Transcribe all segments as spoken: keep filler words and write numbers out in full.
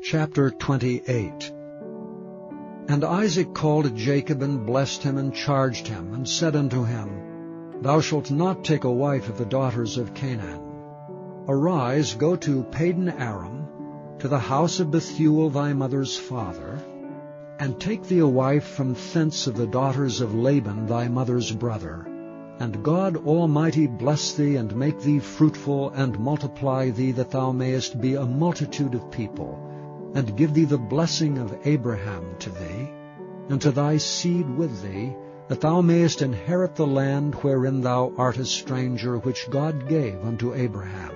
Chapter twenty-eight. And Isaac called Jacob, and blessed him, and charged him, and said unto him, Thou shalt not take a wife of the daughters of Canaan. Arise, go to Padan Aram, to the house of Bethuel thy mother's father, and take thee a wife from thence of the daughters of Laban thy mother's brother. And God Almighty bless thee, and make thee fruitful, and multiply thee, that thou mayest be a multitude of people, and give thee the blessing of Abraham to thee, and to thy seed with thee, that thou mayest inherit the land wherein thou art a stranger, which God gave unto Abraham.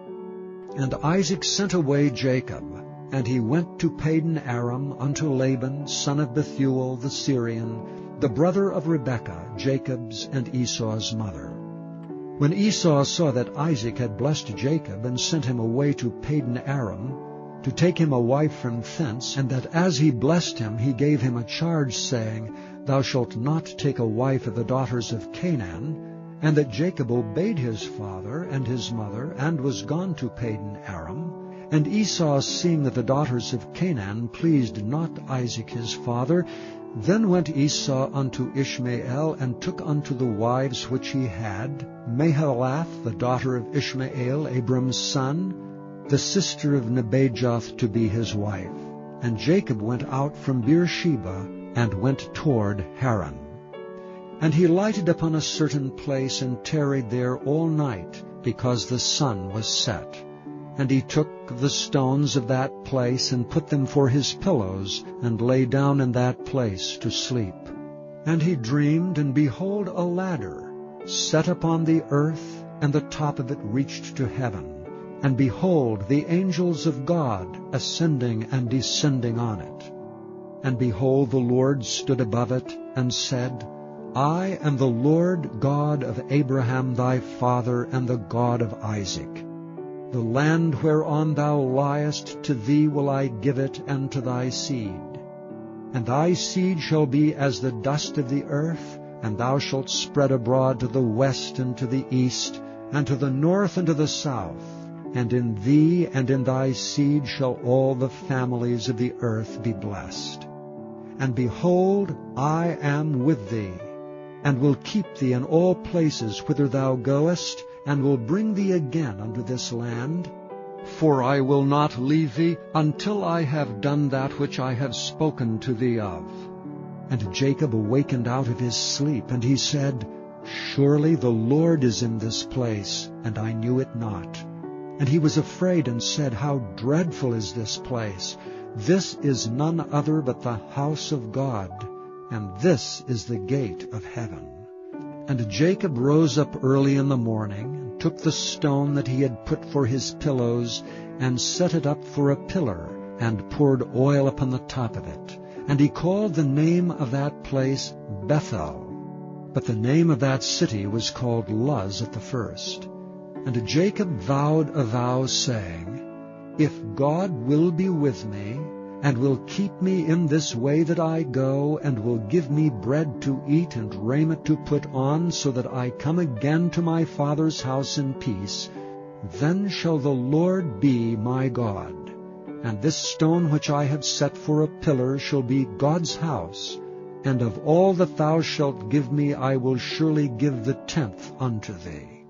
And Isaac sent away Jacob, and he went to Padan Aram unto Laban, son of Bethuel the Syrian, the brother of Rebekah, Jacob's and Esau's mother. When Esau saw that Isaac had blessed Jacob, and sent him away to Padan Aram, to take him a wife from thence, and that as he blessed him he gave him a charge, saying, Thou shalt not take a wife of the daughters of Canaan, and that Jacob obeyed his father and his mother, and was gone to Padan Aram. And Esau, seeing that the daughters of Canaan pleased not Isaac his father, then went Esau unto Ishmael, and took unto the wives which he had Mahalath, the daughter of Ishmael, Abram's son, the sister of Nebajoth, to be his wife. And Jacob went out from Beersheba, and went toward Haran. And he lighted upon a certain place, and tarried there all night, because the sun was set. And he took the stones of that place, and put them for his pillows, and lay down in that place to sleep. And he dreamed, and behold, a ladder set upon the earth, and the top of it reached to heaven. And behold, the angels of God ascending and descending on it. And behold, the Lord stood above it, and said, I am the Lord God of Abraham thy father, and the God of Isaac. The land whereon thou liest, to thee will I give it, and to thy seed. And thy seed shall be as the dust of the earth, and thou shalt spread abroad to the west and to the east, and to the north and to the south. And in thee and in thy seed shall all the families of the earth be blessed. And behold, I am with thee, and will keep thee in all places whither thou goest, and will bring thee again unto this land. For I will not leave thee until I have done that which I have spoken to thee of. And Jacob awakened out of his sleep, and he said, Surely the Lord is in this place, and I knew it not. And he was afraid, and said, How dreadful is this place! This is none other but the house of God, and this is the gate of heaven. And Jacob rose up early in the morning, and took the stone that he had put for his pillows, and set it up for a pillar, and poured oil upon the top of it. And he called the name of that place Bethel. But the name of that city was called Luz at the first. And Jacob vowed a vow, saying, If God will be with me, and will keep me in this way that I go, and will give me bread to eat and raiment to put on, so that I come again to my father's house in peace, then shall the Lord be my God. And this stone which I have set for a pillar shall be God's house, and of all that thou shalt give me I will surely give the tenth unto thee.